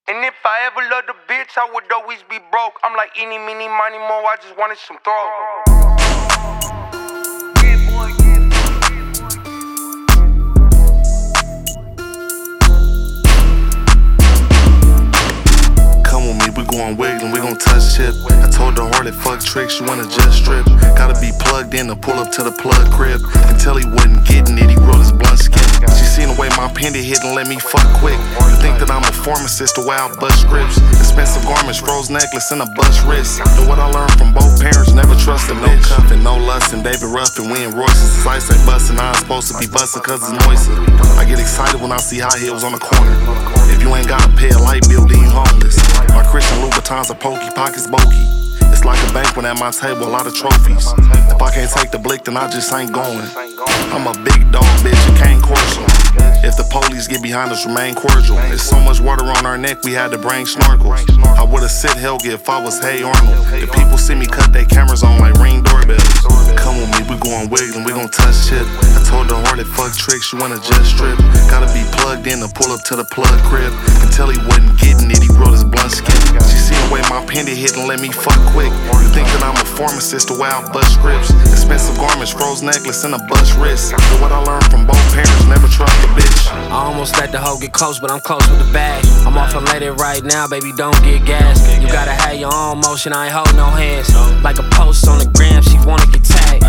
And if I ever loved a bitch, I would always be broke. I'm like eeny, meeny, miny, mo, I just wanted some throw. We going wiggling, we gon' touch chip. I told the whore that fuck tricks, she wanna just strip. Gotta be plugged in to pull up to the plug crib. Until he wasn't getting it, he rolled his blunt skin. She seen the way my pendant hit and let me fuck quick. You think that I'm a pharmacist, the way I bust scripts. Expensive garments, froze necklace, and a bust wrist. Know what I learned from both parents, never trust a no cuffin', no lustin'. David Ruffin, we in Royce's. Ice ain't bustin', I ain't supposed to be bustin' cause it's noisy. I get excited when I see high heels on the corner. If you ain't gotta pay a light bill, then you homeless. My Christian Louboutins are pokey, pockets bulky. It's like a banquet at my table, a lot of trophies. If I can't take the blick, then I just ain't going. I'm a big dog, bitch, you can't course them. If the police get behind us, remain cordial. There's so much water on our neck, we had to bring snorkels. I would've sit Helge if I was Hey Arnold. If people see me cut their cameras on like Ring doorbells. Come with me, we going wiggling, we gon' touch chip. I told the whore that fuck tricks, she wanna just strip. Gotta be plugged in to pull up to the plug crib. Until he wasn't getting it, he rolled his blunt skin. She seen the way my pendant hit and let me fuck quick. You think that I'm a pharmacist, the way I bust scripts. Expensive garments, froze necklace, and a bust wrist. But what I learned from both parents, never trust a bitch. I almost let the hoe get close, but I'm close with the bag. I'm off and let it right now, baby, don't get gas. You gotta have your own motion, I ain't hold no hands. Like a post on the gram, she wanna get tagged.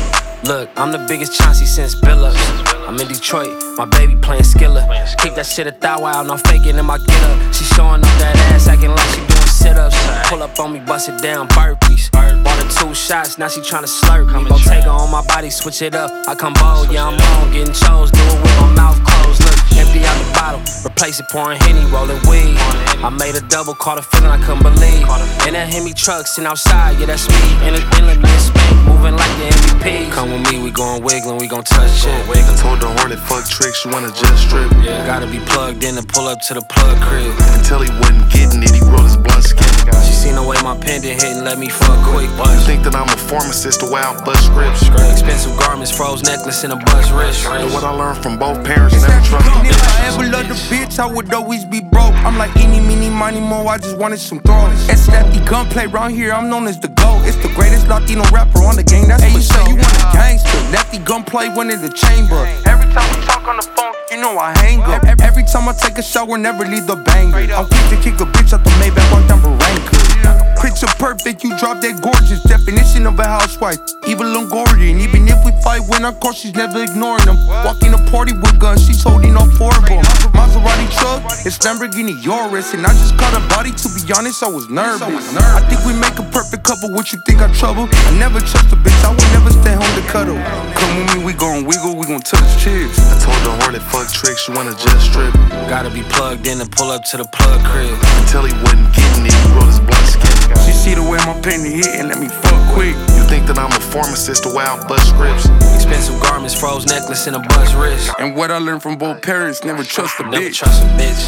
Look, I'm the biggest Chauncey since Billups. I'm in Detroit, my baby playing Skilla. Kick that shit a thou out, no faking in my get up. She showing up that ass, acting like she doing sit-ups. Pull up on me, bust it down, burpees. Bought her 2 shots, now she tryna slurp me. Bottega on my body, switch it up. I come bold, yeah, I'm on, getting chose. Do it with my mouth closed. Look, empty out the bottle, replace it, pouring Henny, rolling weed. I made a double, caught a feeling I couldn't believe. And that Hemi truck sitting outside, yeah, that's me. In the inlet, me and Spank, moving like the MVP. Come with me, we gon' wiggling, we gon' touch shit. I told the whore that fuck tricks, she wanna just strip. Yeah, gotta be plugged in to pull up to the plug crib. Until he wasn't getting it, he rolled his blunt skin. She seen the way my pendant hit and let me fuck quick. You think that I'm a pharmacist, the way I bust scripts. Expensive garments, froze necklace, and a bust wrist. Know what I learned from both parents, never trust a bitch. If I ever loved a bitch, I would always be broke. I'm like eeny, meeny, miny, mo, I just wanted some throws. It's Lefty gunplay round here, I'm known as the GOAT. It's the greatest Latino rapper on the game, that's for sure. You want a gangster, Lefty gunplay went in the chamber. Every time we talk on the phone, you know I hang up. Every time I take a shower, never leave the banger. I'm quick to kick a bitch out the Maybach on down Barranca. Picture perfect, you drop that gorgeous definition of a housewife. Evil Longorian, even if we fight, when of course she's never ignoring them. Walking a party with guns, she's holding all 4 of them. Maserati truck, it's Lamborghini Urus, and I just caught a body. To be honest, I was nervous. I think we make a perfect couple. What you think I trouble? I never trust a bitch, I would never stay home to cuddle. Come with me, we gon' wiggle, we gon' touch chips. I told the whore that fuck tricks, she wanna just strip. Gotta be plugged in to pull up to the plug crib. Until he wasn't getting it, he rolled his blunt skin. She see the way my pendant hit and let me fuck quick. You think that I'm a pharmacist, the way I bust scripts. Expensive garments, froze necklace, and a bust wrist. And what I learned from both parents, never trust a Never bitch. trust a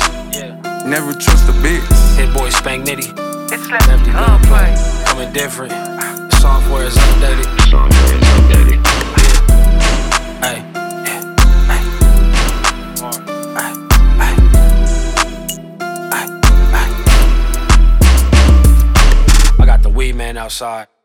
bitch. Never trust a bitch. Hit boy Spank Nitty. It's Lefty gunplay. Coming different. The software is updated. Hey. I got the weed man outside.